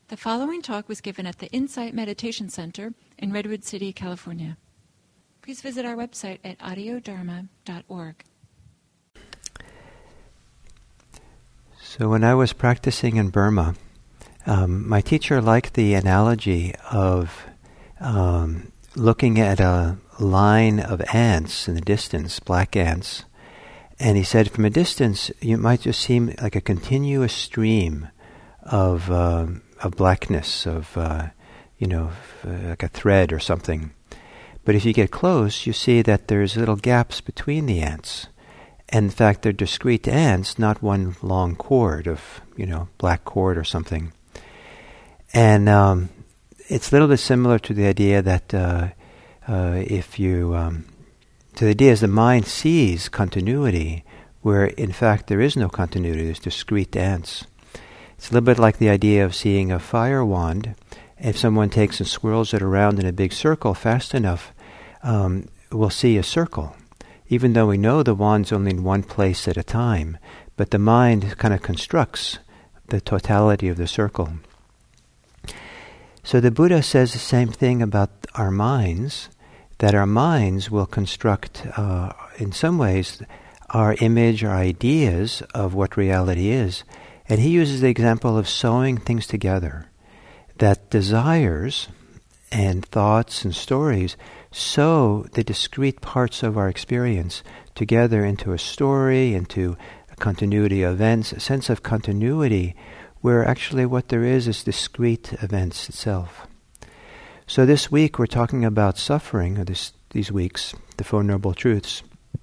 The following talk was given at the Insight Meditation Center in Redwood City, California. Please visit our website at audiodharma.org. So when I was practicing in Burma, my teacher liked the analogy of looking at a line of ants in the distance, black ants, and he said from a distance you might just seem like a continuous stream of blackness, like a thread or something. But if you get close, you see that there's little gaps between the ants. And in fact, they're discrete ants, not one long cord of, black cord or something. And it's a little bit similar to the idea that the idea is the mind sees continuity, where in fact there is no continuity, there's discrete ants. It's a little bit like the idea of seeing a fire wand. If someone takes and swirls it around in a big circle fast enough, we'll see a circle, even though we know the wand's only in one place at a time. But the mind kind of constructs the totality of the circle. So the Buddha says the same thing about our minds, that our minds will construct, in some ways, our image, our ideas of what reality is. And he uses the example of sewing things together, that desires and thoughts and stories sew the discrete parts of our experience together into a story, into a continuity of events, a sense of continuity, where actually what there is discrete events itself. So this week we're talking about suffering, or these weeks, the Four Noble Truths.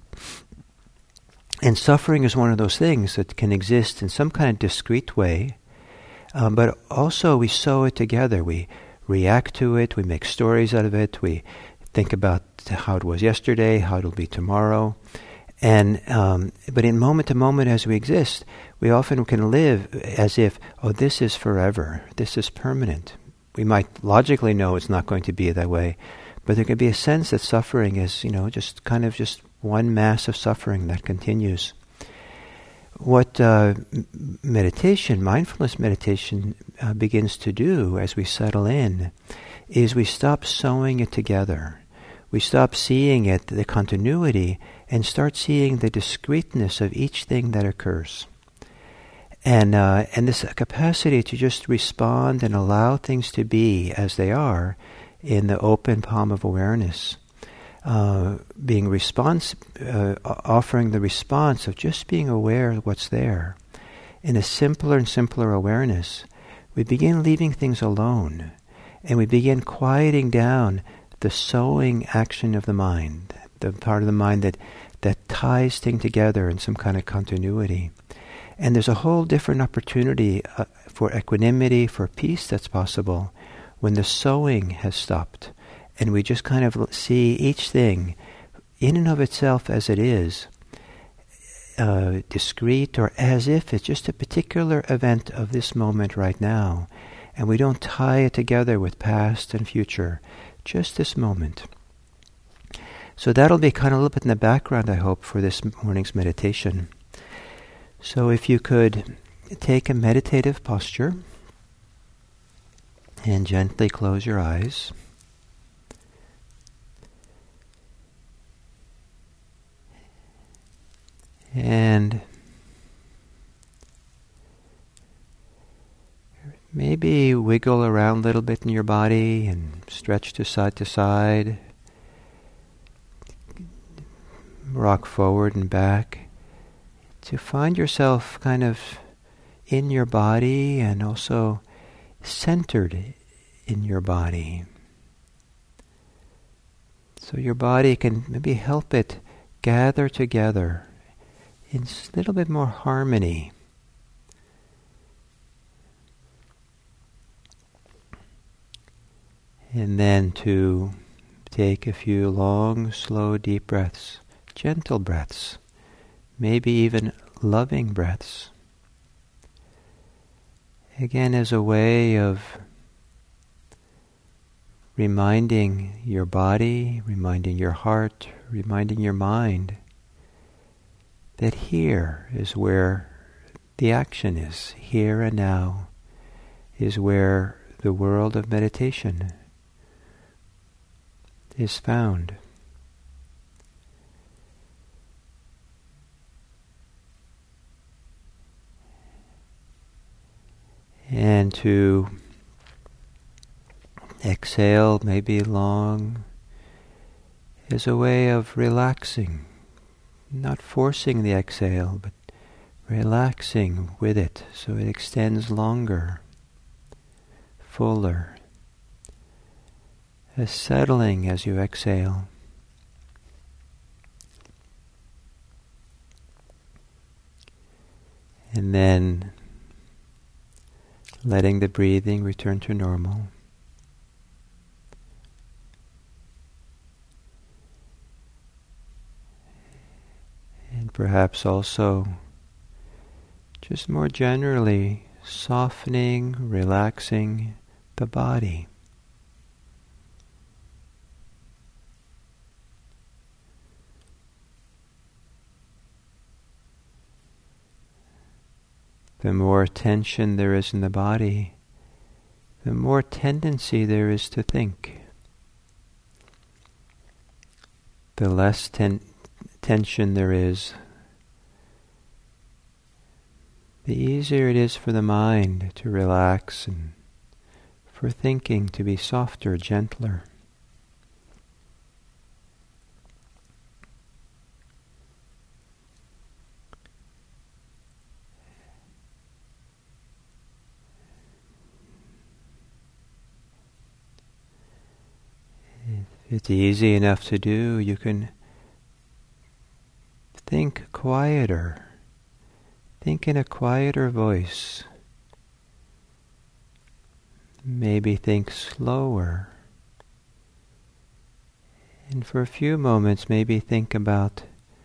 And suffering is one of those things that can exist in some kind of discrete way, but also we sew it together. We react to it, we make stories out of it, we think about how it was yesterday, how it'll be tomorrow. And but in moment to moment as we exist, we often can live as if, this is forever, this is permanent. We might logically know it's not going to be that way, but there can be a sense that suffering is, just one mass of suffering that continues. What mindfulness meditation begins to do as we settle in, is we stop sewing it together. We stop seeing it, the continuity, and start seeing the discreteness of each thing that occurs. And this capacity to just respond and allow things to be as they are in the open palm of awareness. Offering the response of just being aware of what's there. In a simpler and simpler awareness, we begin leaving things alone, and we begin quieting down the sewing action of the mind, the part of the mind that ties things together in some kind of continuity. And there's a whole different opportunity for equanimity, for peace that's possible when the sewing has stopped. And we just kind of see each thing in and of itself as it is, discrete, or as if it's just a particular event of this moment right now. And we don't tie it together with past and future, just this moment. So that'll be kind of a little bit in the background, I hope, for this morning's meditation. So if you could take a meditative posture and gently close your eyes. And maybe wiggle around a little bit in your body and stretch to side, rock forward and back, to find yourself kind of in your body and also centered in your body. So your body can maybe help it gather together in a little bit more harmony. And then to take a few long, slow, deep breaths, gentle breaths, maybe even loving breaths. Again, as a way of reminding your body, reminding your heart, reminding your mind that here is where the action is, here and now. is where the world of meditation is found. And to exhale, maybe long, is a way of relaxing, not forcing the exhale, but relaxing with it so it extends longer, fuller, as settling as you exhale. And then letting the breathing return to normal. And perhaps also just more generally softening, relaxing the body. The more tension there is in the body, the more tendency there is to think. The less tension there is, the easier it is for the mind to relax and for thinking to be softer, gentler. If it's easy enough to do, you can think quieter. Think in a quieter voice. Maybe think slower. And for a few moments, maybe think about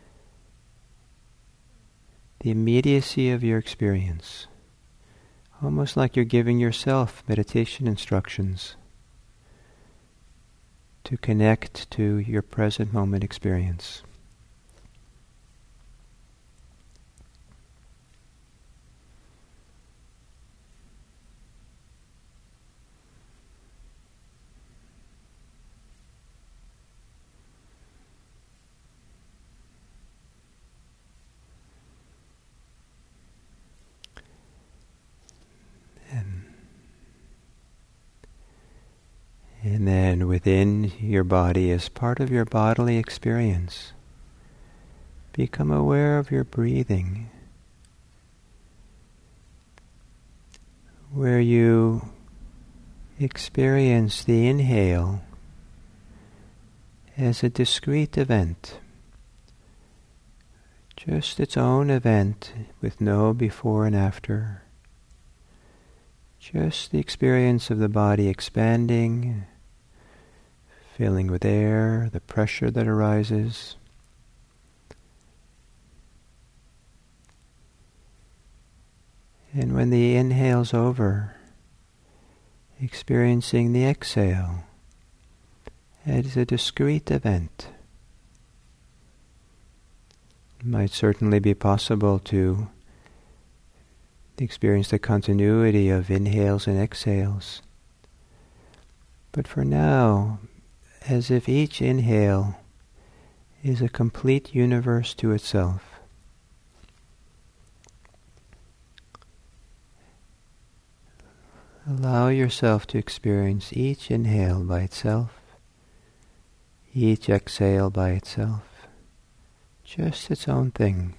the immediacy of your experience. Almost like you're giving yourself meditation instructions to connect to your present moment experience. And then within your body, as part of your bodily experience, become aware of your breathing, where you experience the inhale as a discrete event, just its own event with no before and after. Just the experience of the body expanding, filling with air, the pressure that arises. And when the inhale's over, experiencing the exhale as a discrete event. It might certainly be possible to experience the continuity of inhales and exhales. But for now, as if each inhale is a complete universe to itself. Allow yourself to experience each inhale by itself, each exhale by itself, just its own thing.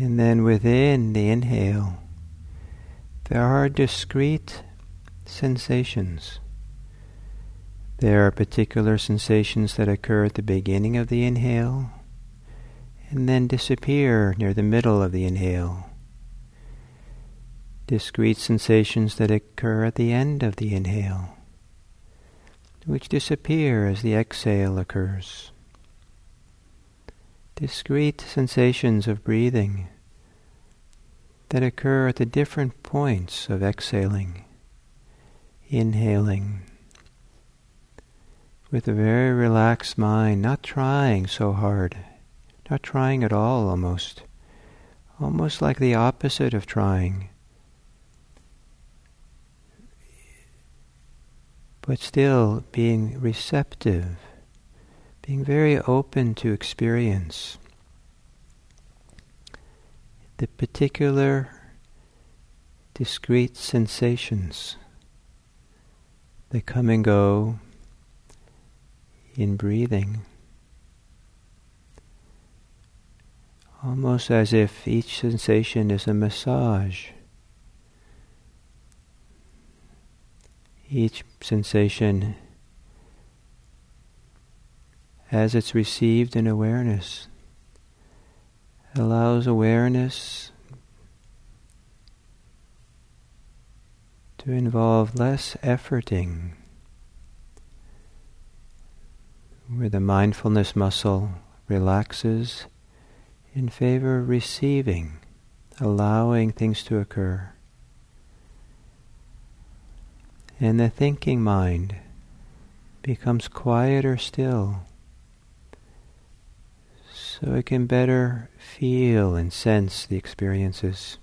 And then within the inhale, there are discrete sensations. There are particular sensations that occur at the beginning of the inhale and then disappear near the middle of the inhale. Discrete sensations that occur at the end of the inhale, which disappear as the exhale occurs. Discrete sensations of breathing that occur at the different points of exhaling, inhaling, with a very relaxed mind, not trying so hard, not trying at all almost like the opposite of trying, but still being receptive, being very open to experience the particular discrete sensations that come and go in breathing, almost as if each sensation is a massage. Each sensation, as it's received in awareness, allows awareness to involve less efforting, where the mindfulness muscle relaxes in favor of receiving, allowing things to occur. And the thinking mind becomes quieter still, so it can better feel and sense the experiences.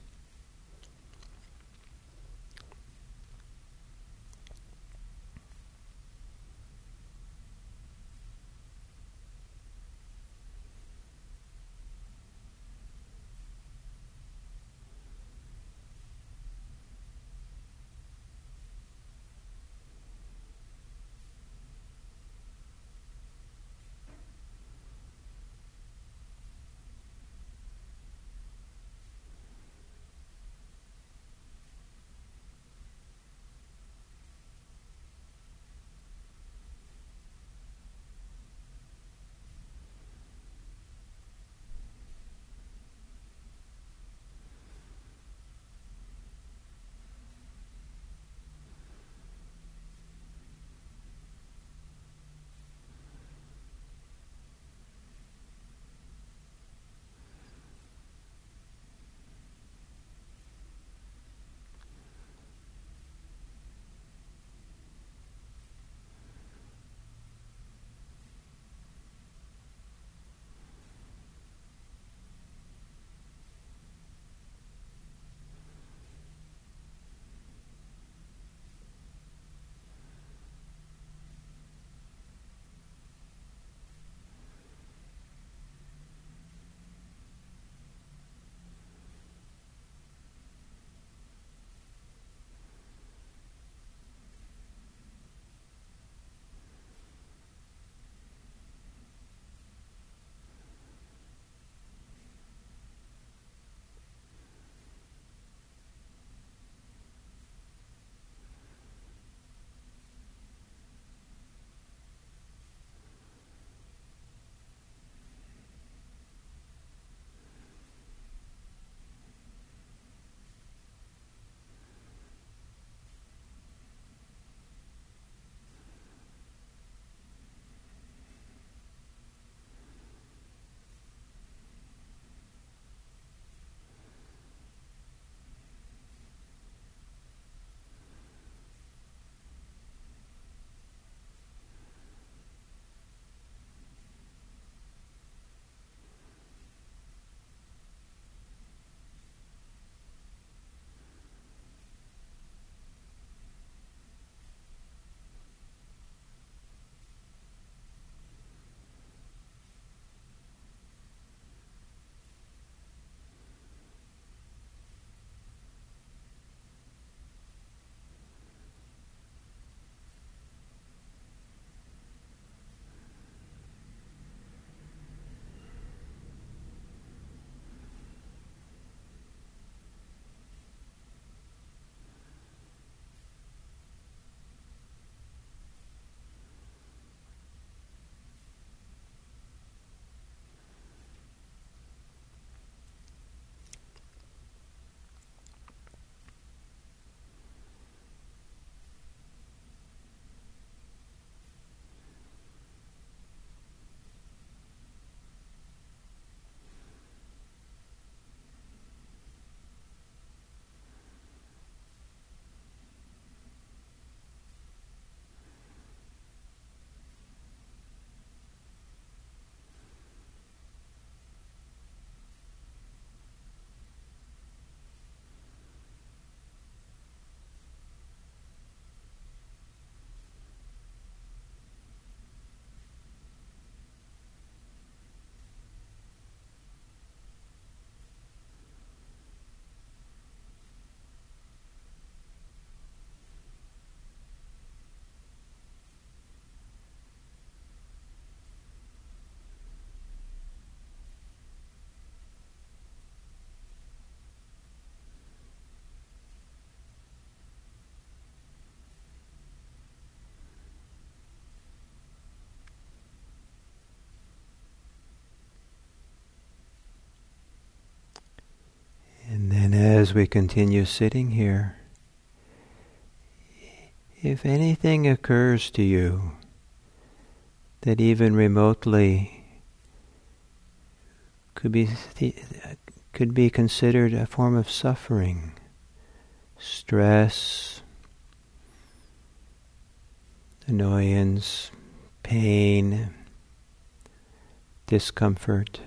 as we continue sitting here, if anything occurs to you that even remotely could be considered a form of suffering, stress, annoyance, pain, discomfort,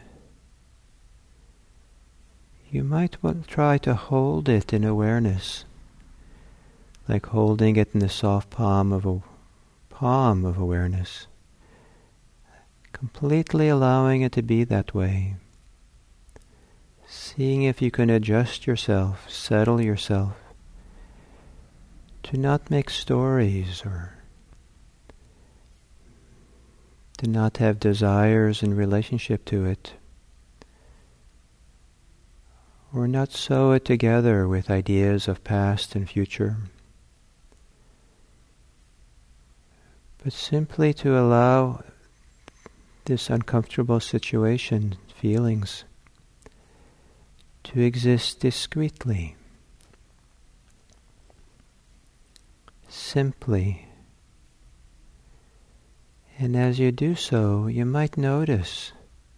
you might try to hold it in awareness, like holding it in the soft palm of awareness, completely allowing it to be that way. Seeing if you can adjust yourself, settle yourself, to not make stories or to not have desires in relationship to it, or not sew it together with ideas of past and future, but simply to allow this uncomfortable situation, feelings, to exist discreetly, simply. And as you do so, you might notice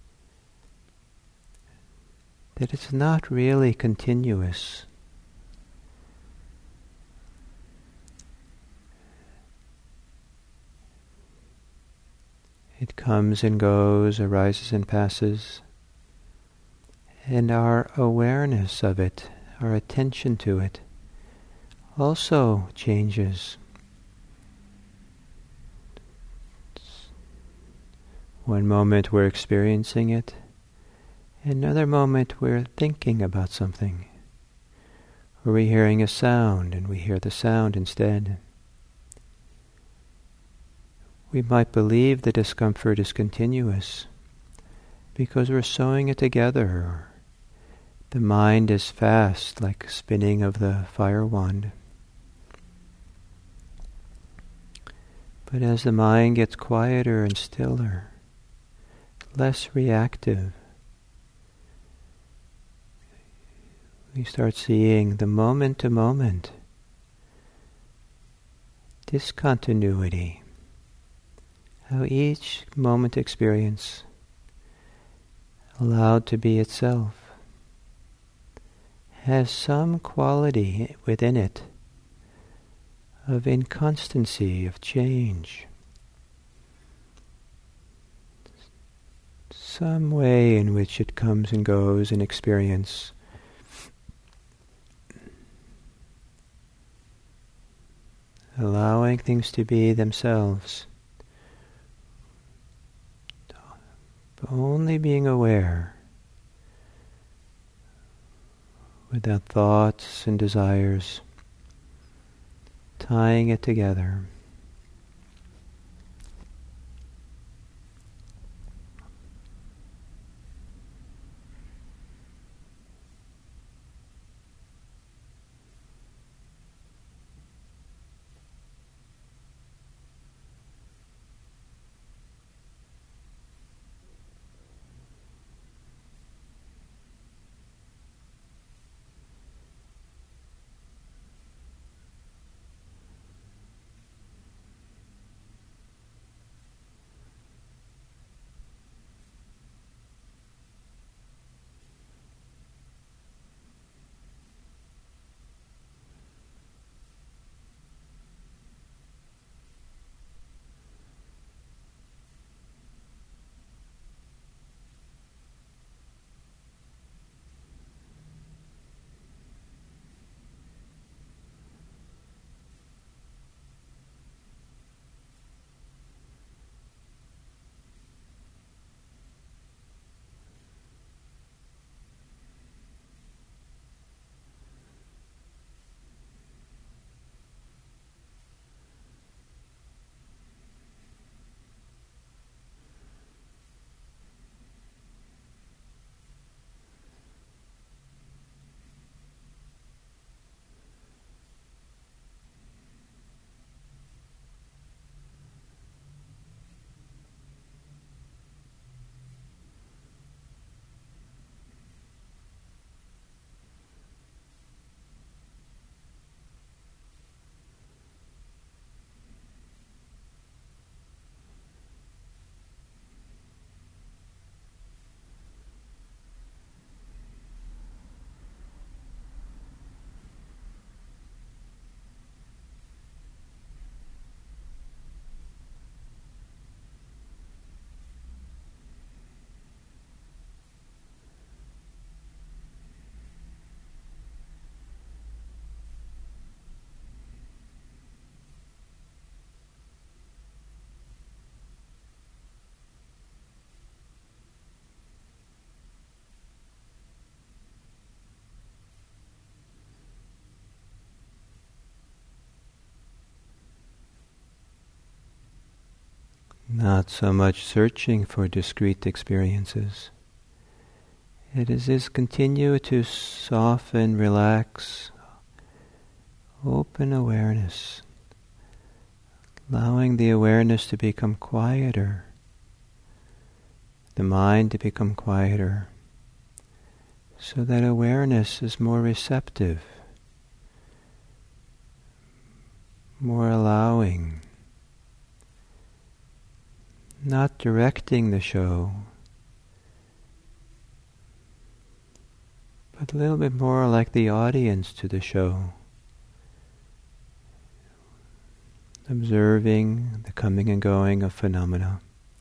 that it's not really continuous. It comes and goes, arises and passes, and our awareness of it, our attention to it, also changes. One moment we're experiencing it, another moment we're thinking about something, or we're hearing a sound and we hear the sound instead. We might believe the discomfort is continuous because we're sewing it together, or the mind is fast, like spinning of the fire wand. But as the mind gets quieter and stiller, less reactive, we start seeing the moment-to-moment discontinuity, how each moment experience, allowed to be itself, has some quality within it of inconstancy, of change, some way in which it comes and goes in experience. Allowing things to be themselves, only being aware, without thoughts and desires, tying it together. not so much searching for discrete experiences. It is continue to soften, relax, open awareness, allowing the awareness to become quieter, the mind to become quieter, so that awareness is more receptive, more allowing, not directing the show, but a little bit more like the audience to the show, observing the coming and going of phenomena.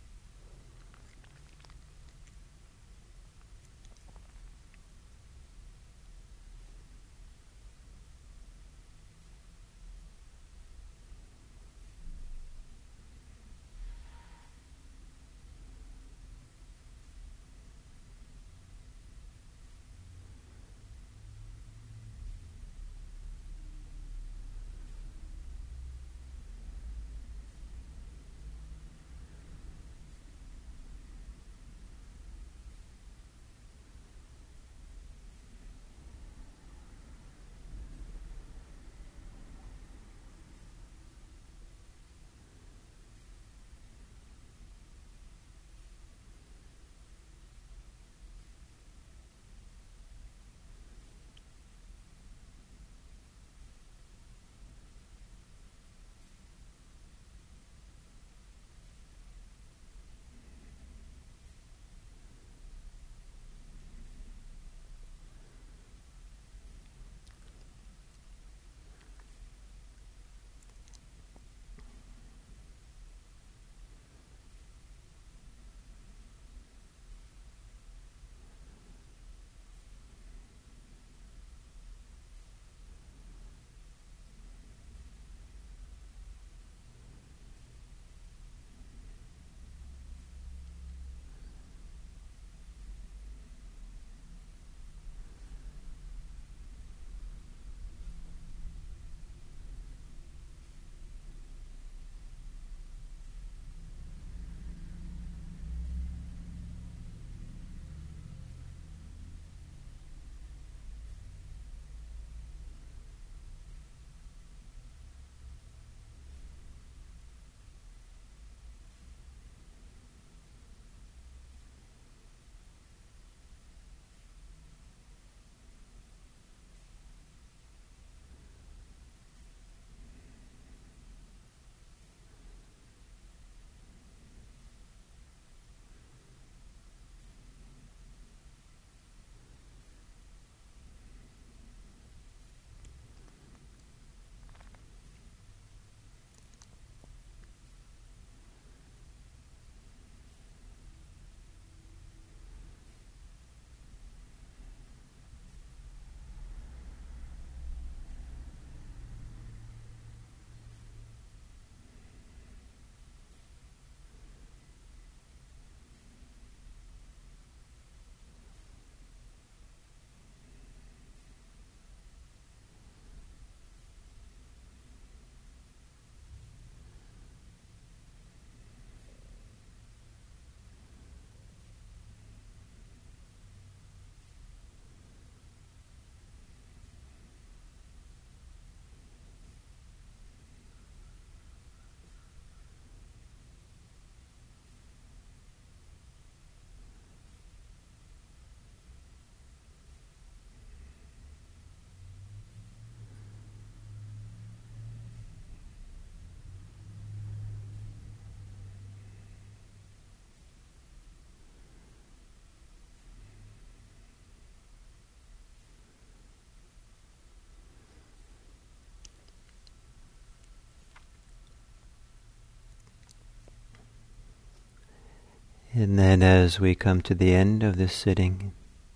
And then as we come to the end of this sitting,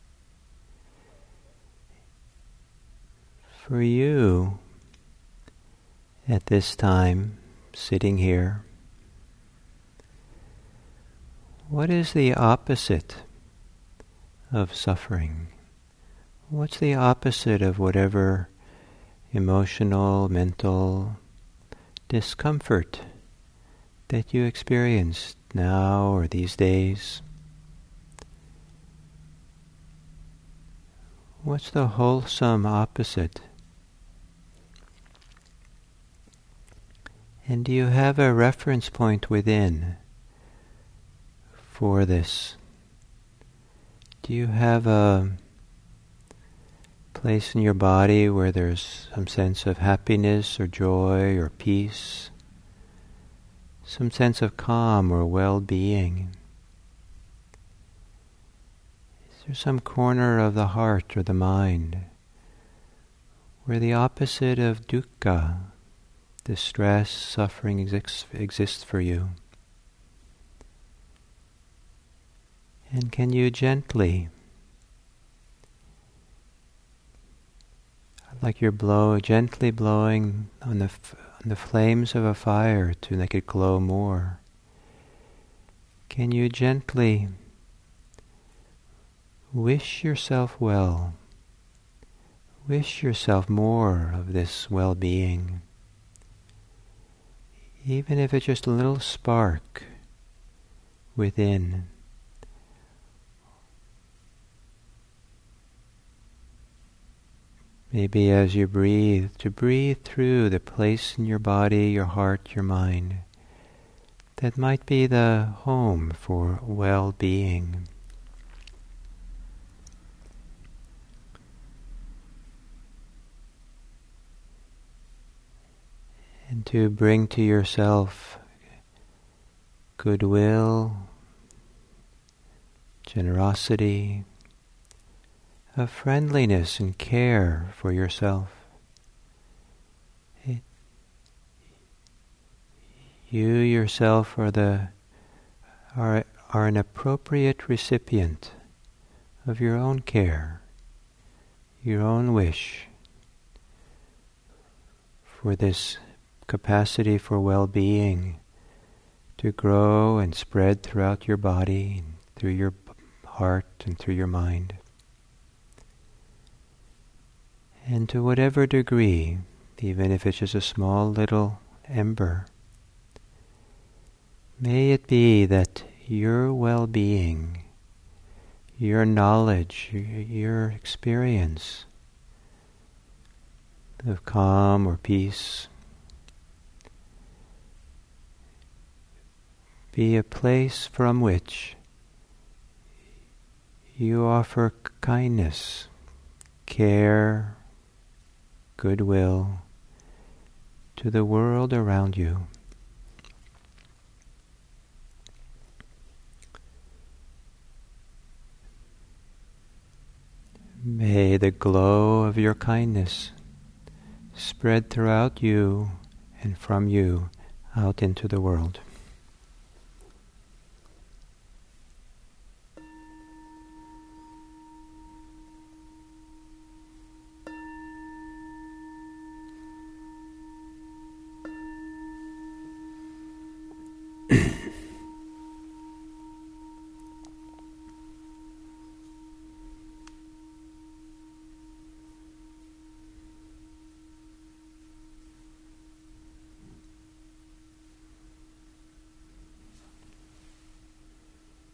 for you at this time, sitting here, what is the opposite of suffering? What's the opposite of whatever emotional, mental discomfort that you experience now or these days? What's the wholesome opposite? And do you have a reference point within for this? Do you have a place in your body where there's some sense of happiness or joy or peace? Some sense of calm or well-being? Is there some corner of the heart or the mind where the opposite of dukkha, distress, suffering exists for you? And can you gently, like you're gently blowing on the flames of a fire to make it glow more, can you gently wish yourself well, wish yourself more of this well-being, even if it's just a little spark within? Maybe as you breathe, to breathe through the place in your body, your heart, your mind, that might be the home for well-being. And to bring to yourself goodwill, generosity, of friendliness and care for yourself. You yourself are an appropriate recipient of your own care, your own wish for this capacity for well-being to grow and spread throughout your body, through your heart and through your mind. And to whatever degree, even if it's just a small little ember, may it be that your well-being, your knowledge, your experience of calm or peace be a place from which you offer kindness, care, goodwill to the world around you. May the glow of your kindness spread throughout you and from you out into the world.